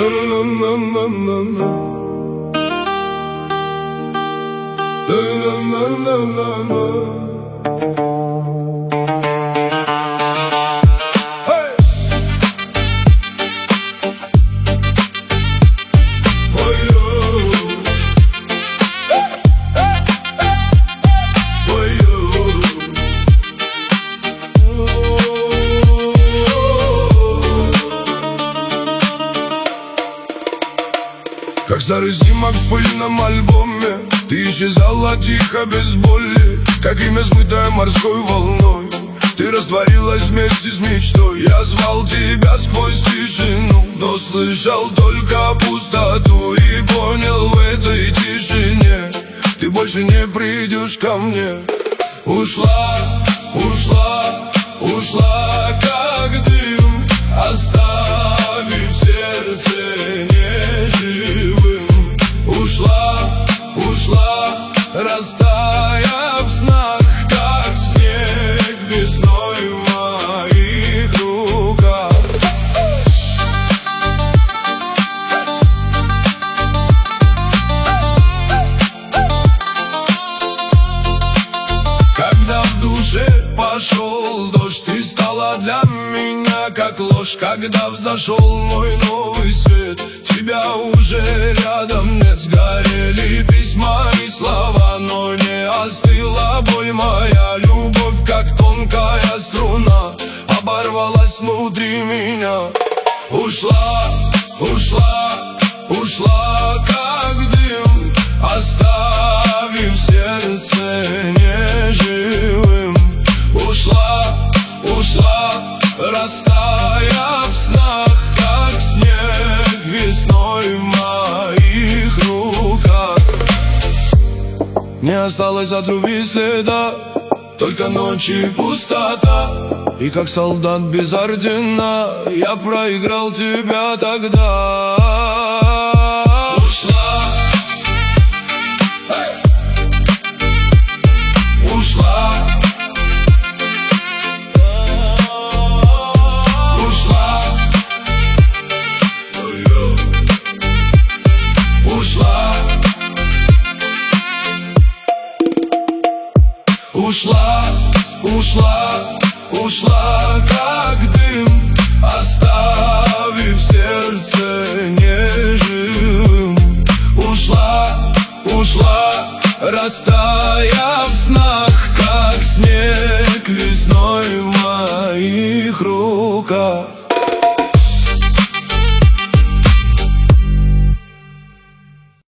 Как старый снимок в пыльном альбоме, ты исчезала тихо, без боли, как имя, смытое морской волной. Ты растворилась вместе с мечтой. Я звал тебя сквозь тишину, но слышал только пустоту. И понял в этой тишине, ты больше не придешь ко мне. Ушла, ушла, ушла, как дым, оставив сердце неживым. Ушла, ушла, растаяв в снах, как снег весной в моих руках. Когда в душе пошел дождь, ты стала для меня как ложь. Когда взошел мой новый свет, тебя уже рядом нет. Сгорели письма и слова, но не остыла боль моя. Любовь, как тонкая струна, оборвалась внутри меня. Ушла, ушла, ушла, как дым, оставив сердце неживым. Ушла, ушла, растаяв в снах, как снег весной в моих руках. Не осталось от любви следа, только ночи и пустота. И как солдат без ордена я проиграл тебя тогда. Ушла, ушла, ушла, ушла, ушла, ушла, ушла, как дым, оставив сердце неживым. Ушла, ушла, растаяв в снах, как снег весной в моих руках.